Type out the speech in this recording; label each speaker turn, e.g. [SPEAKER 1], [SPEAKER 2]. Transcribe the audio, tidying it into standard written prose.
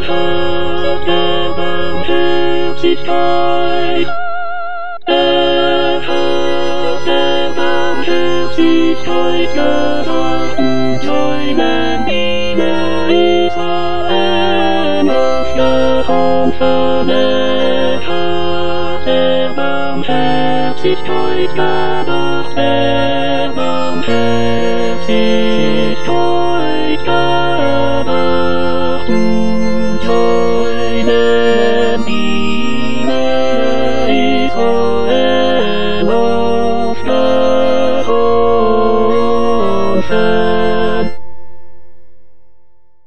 [SPEAKER 1] Barmherzigkeit. Der Barmherzigkeit gedacht und seinen Diener Israel aufgerufen. Der Barmherzigkeit gedacht, der Barmherzigkeit gedacht.